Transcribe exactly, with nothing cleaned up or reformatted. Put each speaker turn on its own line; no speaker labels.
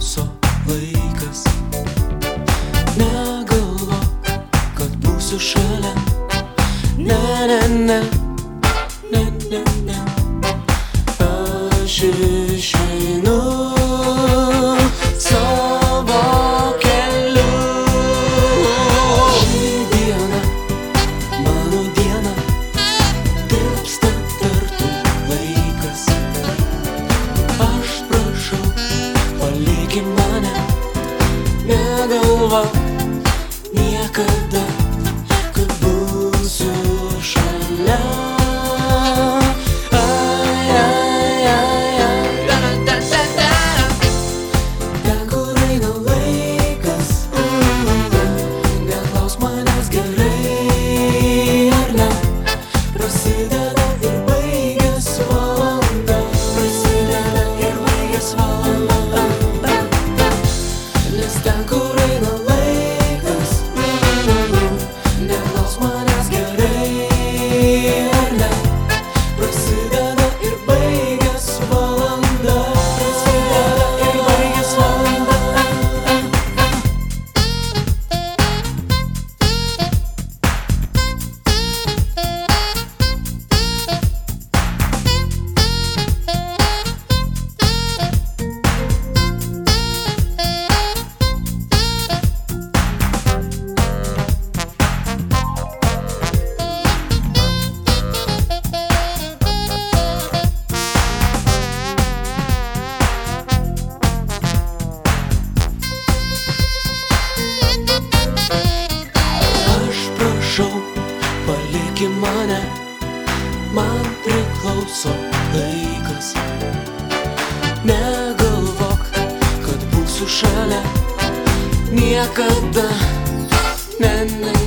priklauso laikas. Negalvok, kad būsiu šalia. Ne, ne, ne, ne, ne, ne. Aš išeinu savo keliu. Ši diena, mano diena, tirpsta tartum laikas. Aš prašau, palieki mane. Negalvok niekada, kad būsiu šalia. Ai, ai, ai, ai, da, da, da, da. Ten, kur eina laikas, neklaus manęs gerai ar ne. Prasideda ir baigias valanda. Prasideda ir baigias valanda. Nes ten, kur eina laikas, neklaus manęs gerai ar ne. Prasideda ir baigias valanda. Prasideda ir baigias valanda. Aš prašau, palieki mane. Man priklauso laikas. Negalvok, kad būsiu šalia. Niekada, ne, ne,